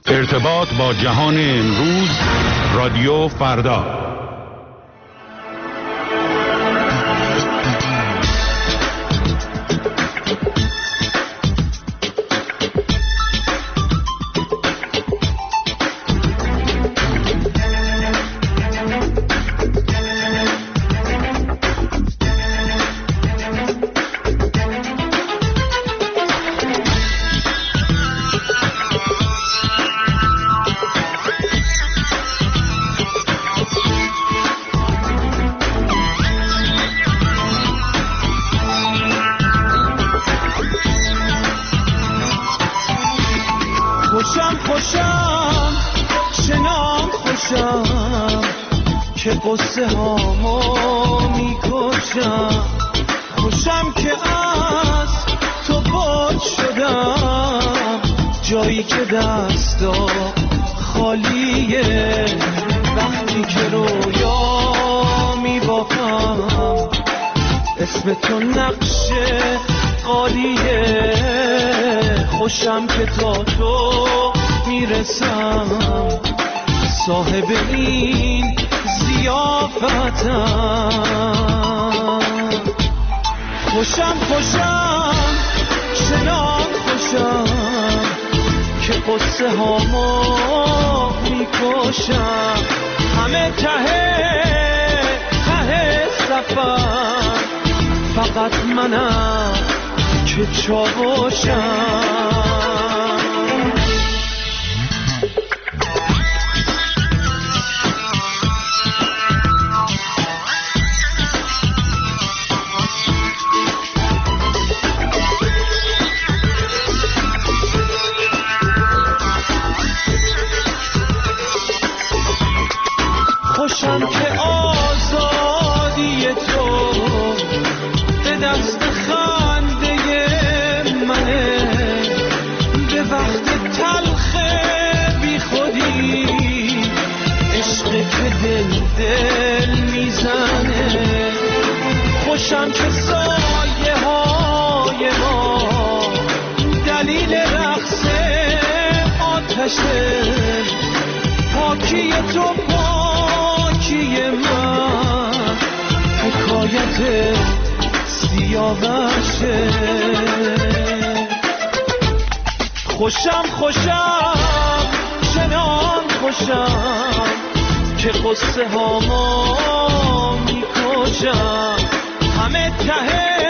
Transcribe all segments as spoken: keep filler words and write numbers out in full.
ارتباط با جهان امروز، رادیو فردا. خوشم خوشم چنان خوشم که قصه هامو میکشم، خوشم که از تو باد شدم جایی که دستا خالیه، وقتی که رویا میبافم اسم تو نقشه قالیه، خوشم که تا تو میرسم صاحب این ضیافتم. خوشم خوشم چنان خوشم که قصه هامو میکشم، همه ته ته سفر فقط منم که چاوشم. خوشم که آزادی تو به دست خنده منه، به وقت تلخ بی خودی عشق که دل دل میزنه. خوشم که سایه های ما دلیل رقص آتشه، پاکی تو پاکی من حکایت سیاوشه. خوشم خوشم چنان خوشم که قصه هامو میکشم، همه ته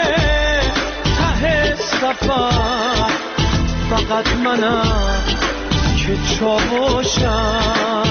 ته سفر فقط منم که چاوشم.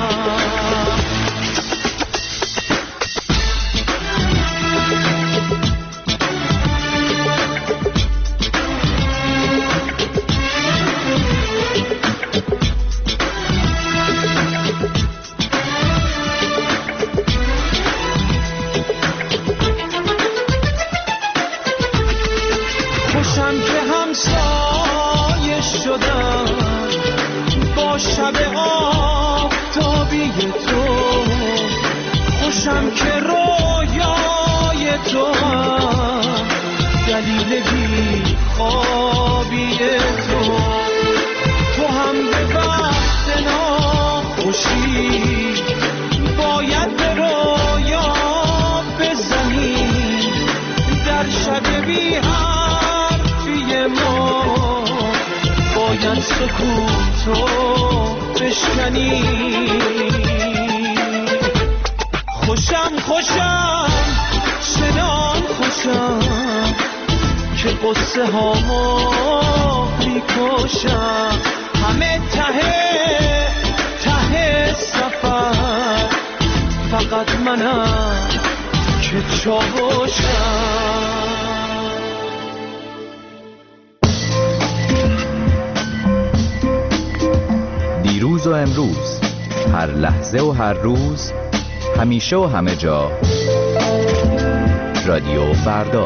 خوشم که همسایه شدم با شب آفتابی تو، خوشم که رویای تو هم دلیل بی خوابی تو، تو هم به وقت ناخوشی باید به رویا بزنی، در شب بی حرفی ما باید سکوتو بشکنی. خوشم خوشم چنان خوشم که قصه هامو میکشم، همه ته ته سفر فقط منم که چاوشم. دیروز و امروز، هر لحظه و هر روز، همیشه و همه جا، رادیو فردا.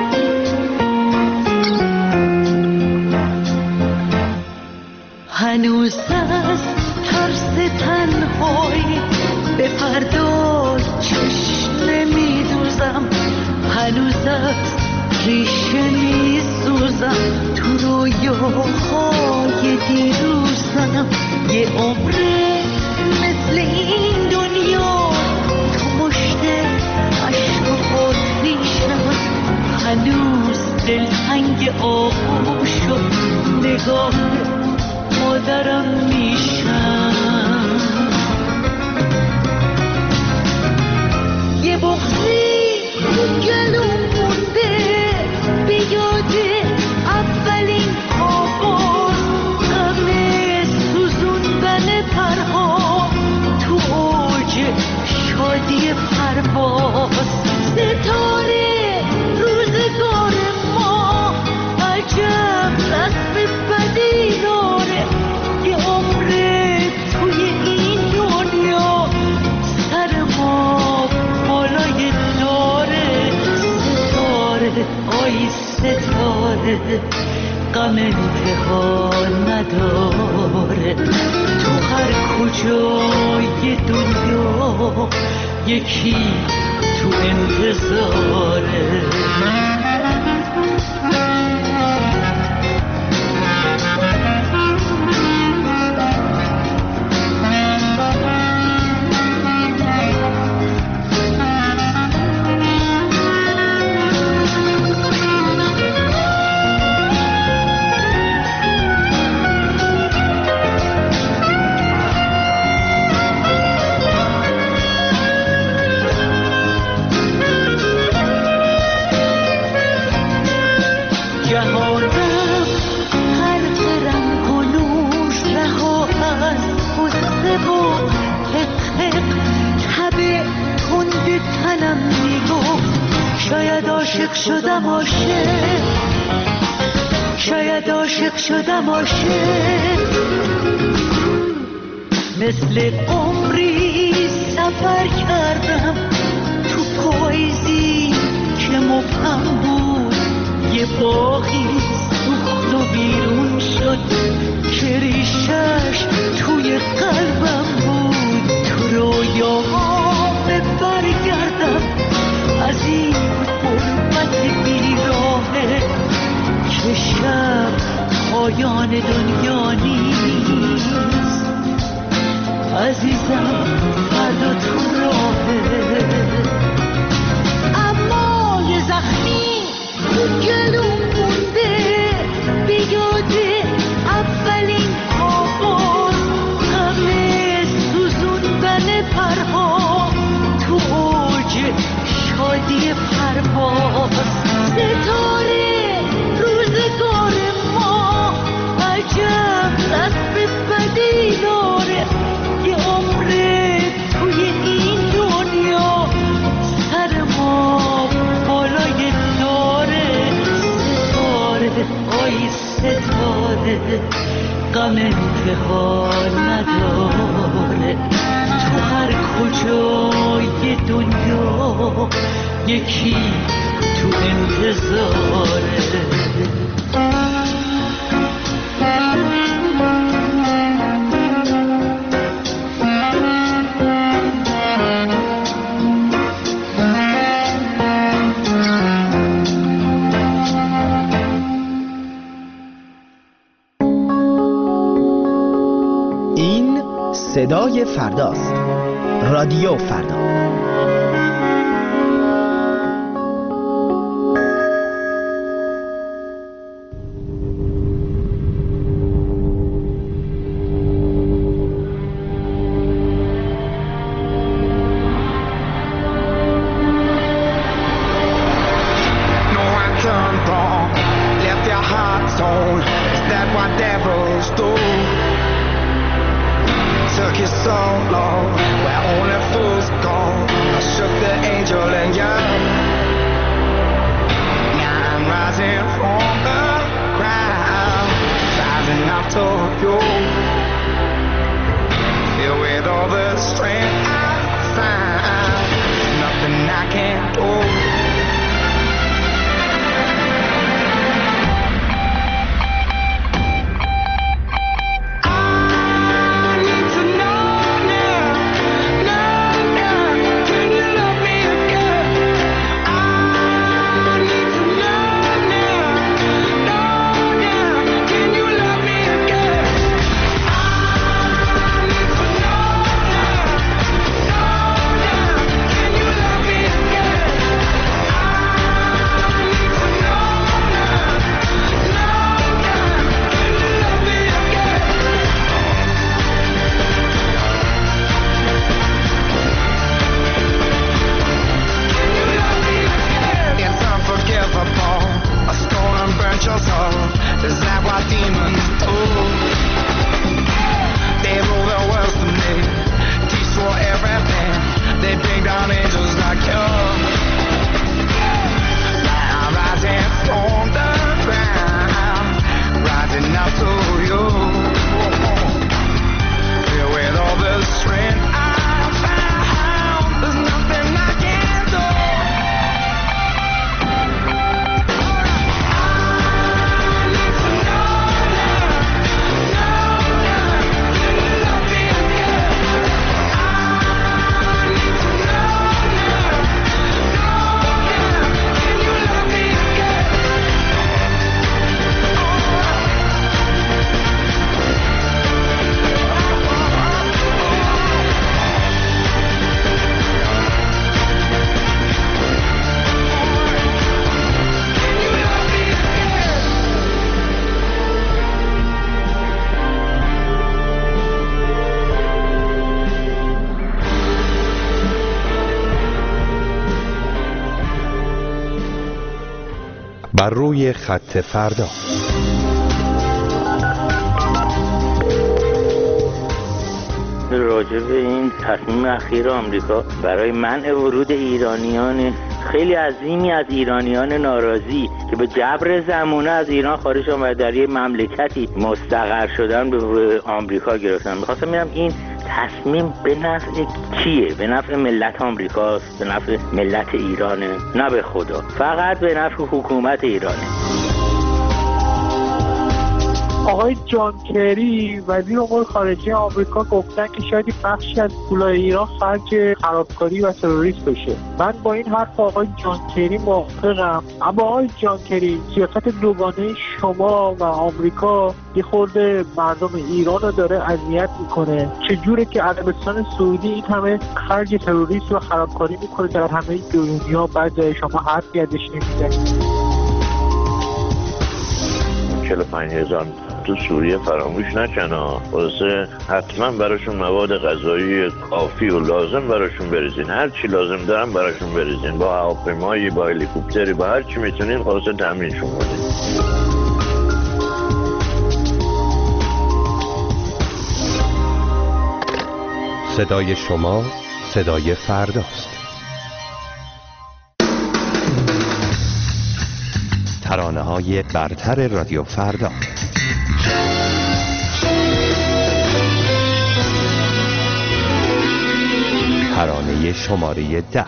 هنوز هنوز از ترس تنهایی به فردا چشم نمیدوزم، هنوز از ریشه میسوزم، تو رویاهای دیروزم. یه عمره مثل این دنیا تو مشت عشق و آتیشم، هنوز دلتنگ آغوش و نگاه مادرم میشم. یه بغضی تو گلوم مونده به یاد اولین آواز، غم سوزوندن پرها تو اوج شادی پرواز. ستاره روزگار ما عجب رسم بدی داره، یه عمره توی این دنیا سر ما بالای داره. ستاره آی ستاره غم انتها نداره، تو هر کجای دنیا یکی تو انتظاره. شاید عاشق شدم عاشق، شاید عاشق شدم عاشق، مثل عمری سفر کردم تو پاییزی که مبهم بود. یه باغی سوخت و بیرون شد که ریشش توی قلبم بود. تو رویاها برگردم از این غربت بیراهه که شب پایان دنیا نیست. عزیزم فردا تو راهه، اما یه زخمی تو گلوم مونده به یاد اولین آواز، غم سوزوندن پرها تو اوج شادی پرواز. ستاره روزگار ما عجب رسم بدی داره، یه عمره توی این دنیا سر ما بالای داره. ستاره آی ستاره غم انتها نداره، تو هر کجای دنیا یکی تو انتظاره. این صدای فرداست، رادیو فردا. I بر روی خط فردا. راجع به این تصمیم اخیر آمریکا برای منع ورود ایرانیان خیلی عظیمی از ایرانیان ناراضی که به جبر زمانه از ایران خارج آمدن در یه مملکتی مستقر شدن به آمریکا گرفتن. می‌خواستم ببینم این تصمیم به نفع کیه؟ به نفع ملت آمریکاست؟ به نفع ملت ایرانه؟ نه به خدا، فقط به نفع حکومت ایرانه. آقای جان کری وزیر امور خارجه آمریکا گفتن که شاید بخشی از پولای ایران خرج خرابکاری و تروریسم بشه. من با این حرف آقای جان کری موافقم، اما آقای جان کری سیاست دوگانه شما و آمریکا یه خورده مردم ایران رو داره اذیت میکنه. چجوره که عربستان سعودی این همه خرج تروریسم و خرابکاری میکنه در همه دنیا، بعد شما حرفی ازش نمیزنید؟ چهل و پنج هزار تو سوریه فراموش نکنه، واسه حتما براشون مواد غذایی کافی و لازم براشون بریزین، هر چی لازم دارن براشون بریزین، با هواپیمایی، با هلیکوپتری، با هر چی میتونین خلاصه تامینشون کنین. صدای شما صدای فرداست. ترانه‌های برتر رادیو فردا. ترانه شماره ده.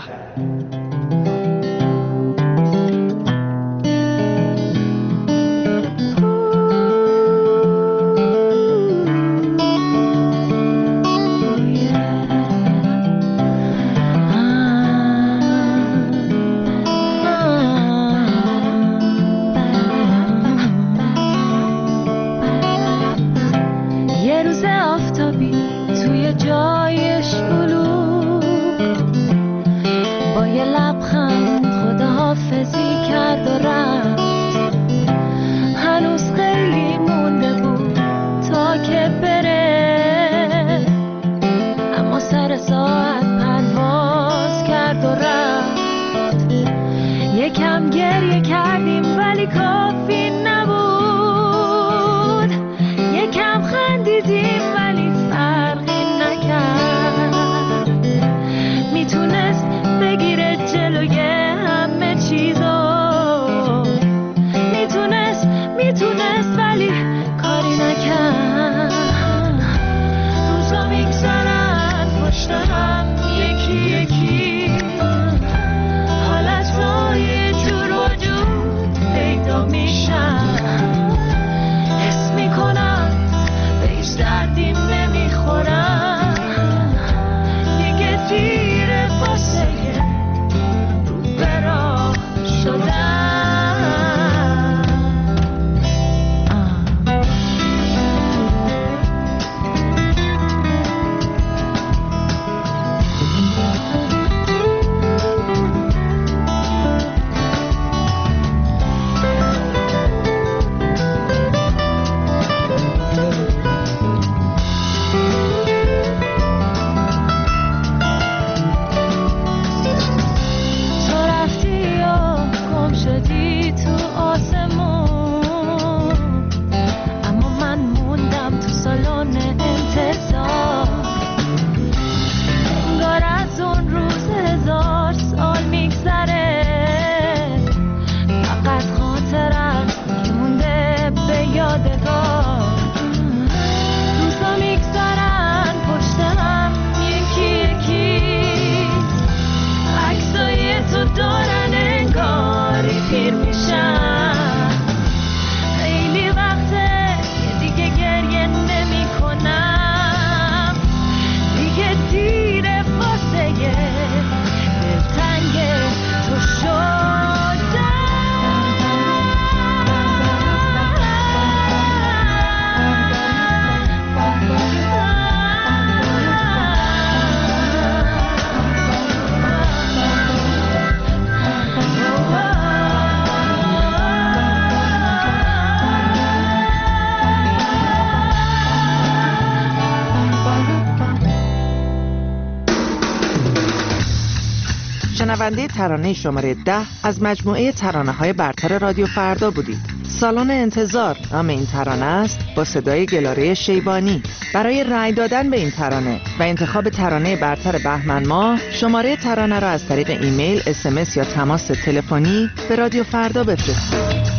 شنونده ترانه شماره ده از مجموعه ترانه‌های برتر رادیو فردا بودید. سالن انتظار نام این ترانه است، با صدای گلاره شیبانی. برای رأی دادن به این ترانه و انتخاب ترانه برتر بهمن ماه، شماره ترانه را از طریق ایمیل، اس ام اس یا تماس تلفنی به رادیو فردا بفرستید.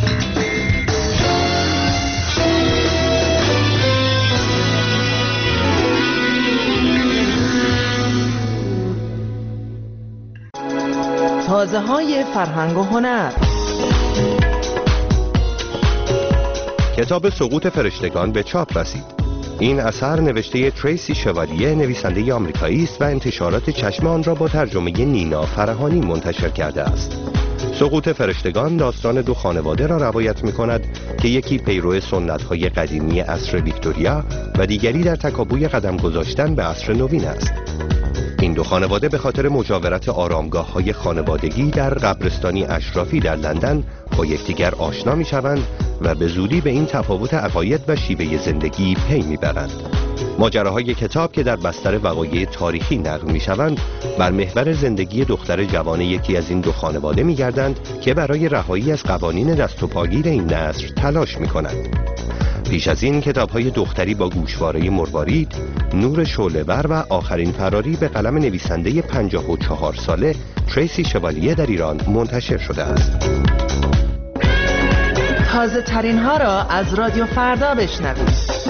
تازه های فرهنگ و هنر. کتاب سقوط فرشتگان به چاپ رسید. این اثر نوشته تریسی شوالیه، نویسنده آمریکایی است و انتشارات چشم آن را با ترجمه نینا فرهانی منتشر کرده است. سقوط فرشتگان داستان دو خانواده را روایت می کند که یکی پیرو سنت‌های قدیمی عصر ویکتوریا و دیگری در تکاپوی قدم گذاشتن به عصر نوین است. این دو خانواده به خاطر مجاورت آرامگاه‌های خانوادگی در قبرستانی اشرافی در لندن با یکدیگر آشنا می‌شوند و به زودی به این تفاوت عقاید و شیوه زندگی پی می‌برند. ماجراهای کتاب که در بستر وقایع تاریخی نقل می‌شوند، بر محور زندگی دختر جوان یکی از این دو خانواده می‌گردند که برای رهایی از قوانین دست و پاگیر این نسل تلاش می‌کنند. پیش از این کتاب‌های دختری با گوشواره مروارید، نور شعله‌ور و آخرین فراری به قلم نویسنده پنجاه و چهار ساله تریسی شوالیه در ایران منتشر شده است. تازه ترین ها را از رادیو فردا بشنوید.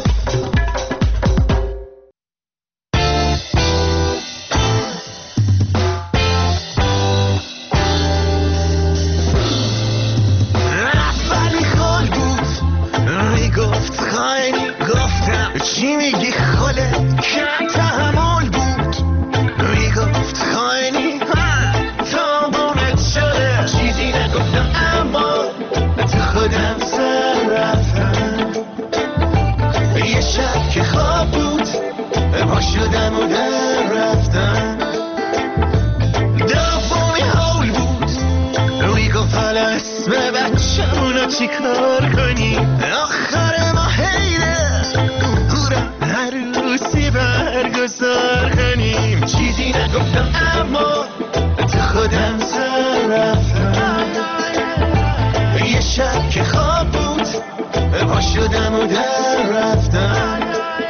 چی میگی خاله کم تحمل بود میگفت خاینی تابونت شده چیزی نگفتم اما تو خودم سر رفتم یه شب که خواب بود پا شدم و در رفتم دومی حول بود میگفت حالا اسم بچه‌مونو چی کار کنی آخر ما حیله عروسی برگزار کنیم چیزی نگفتم اما تو خودم سر رفتم یه شب که خواب بود پا شدم و در رفتم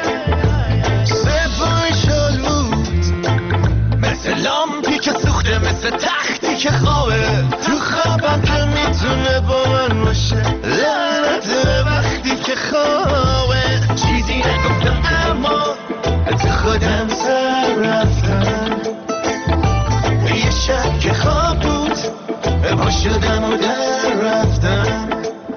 سومی شل بود مثل لامپی که سوخته مثل تختی که خوابه تو خوابم که میتونه با من باشه لعنت وقتی که خوابه چیزی نگفتم اما تو خودم سر رفتم یه شب که خواب بود پا شدم و در رفتم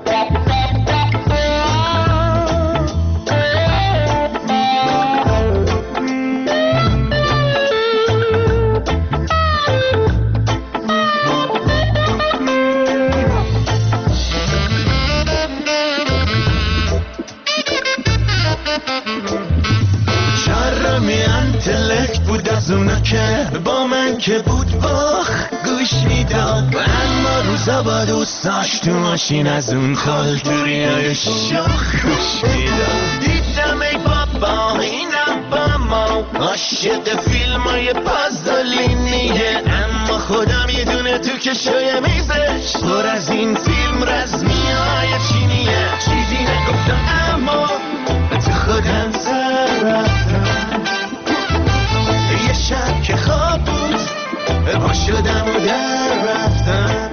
که با من که بود باخ گوش میداد اما روزا با دوستاش تو ماشین از اون خالتوری های شاخ گوش میداد دیدم ای بابا اینم با ما عاشق فیلم های پازولینیه اما خودم یه دونه تو کشوی میزش پر از این فیلم رزمی های چینیه چیزی نگفتم اما تو خودم سر رفتم یه شب که خواب بود پا شدم و در رفتم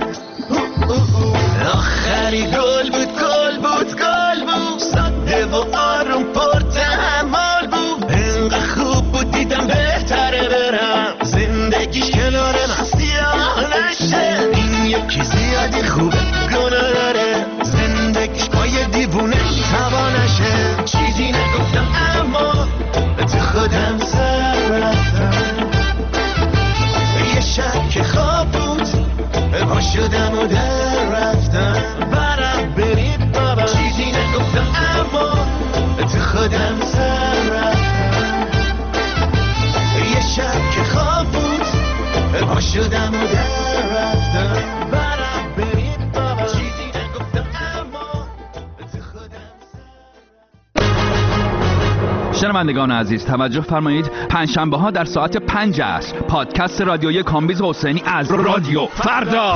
آخری گل بود گل بود گل بود ساده و آروم پر تحمل بود اینقدر خوب بود دیدم بهتره برم زندگیش کنار من سیاه نشه این یکی زیادی خوبه گناه داره زندگیش با یه دیوونه تبا نشه چیزی نگفتم اما تو خودم سر رفتم یه شب که خواب بود پا شدم و در رفتم برم برید بابا چیزی نگفتم اما تو خودم سر رفتم یه شب که خواب بود پا شدم و در رفتم برم برید بابا چیزی نگفتم اما تو خودم سر رفتم شنوندگان عزیز توجه فرمایید، پنجشنبه ها در ساعت پنج عصر پادکست رادیویی کامبیز حسینی از رادیو فردا.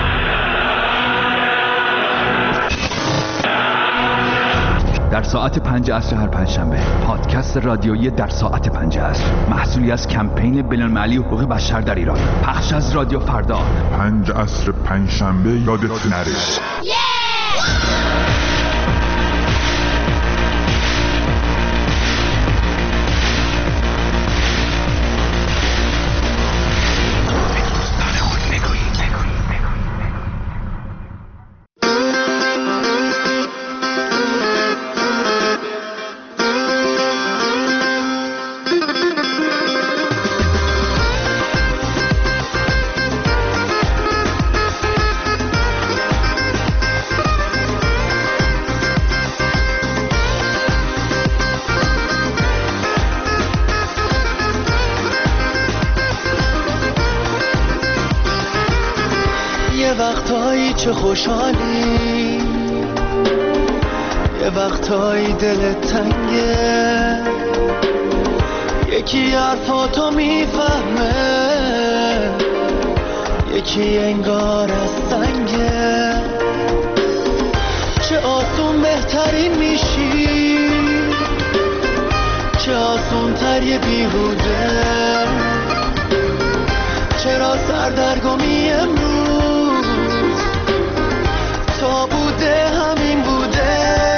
در ساعت پنج عصر هر پنجشنبه پادکست رادیویی در ساعت پنج عصر، محصولی از کمپین بین‌المللی حقوق بشر در ایران، پخش از رادیو فردا. پنج عصر پنجشنبه یادت نره. چه خوشحالی، یه وقتایی دلت تنگه، یکی حرفاتو میفهمه، یکی انگار از سنگه. چه آسون بهترین میشی، چه آسون تر یه بیهوده، چرا سردرگمی امروز تا بوده همین بوده.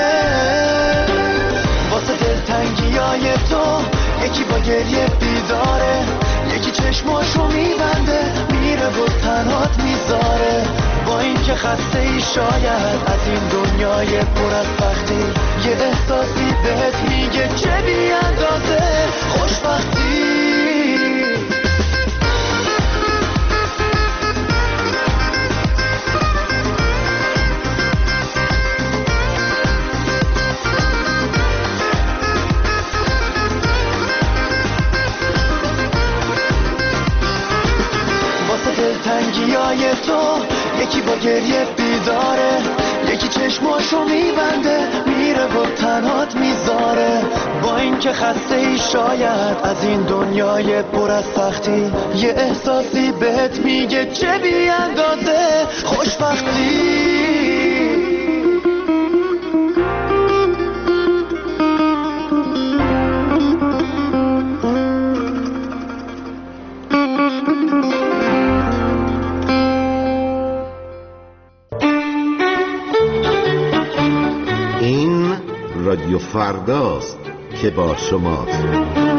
واسه دلتنگی های تو یکی با گریه بیداره، یکی چشماشو میبنده میره و تنهات میذاره. با این که خسته ای شاید از این دنیای پر از سختی، یه احساسی بهت میگه چه بی اندازه خوشبختی. تنگیای تو یکی با گریه بیداره، یکی چشماشو میبنده میره و تنهات میذاره. با این که خسته ای شاید از این دنیای پر از سختی، یه احساسی بهت میگه چه بی اندازه خوشبختی. رادیو فرداست که با شماست.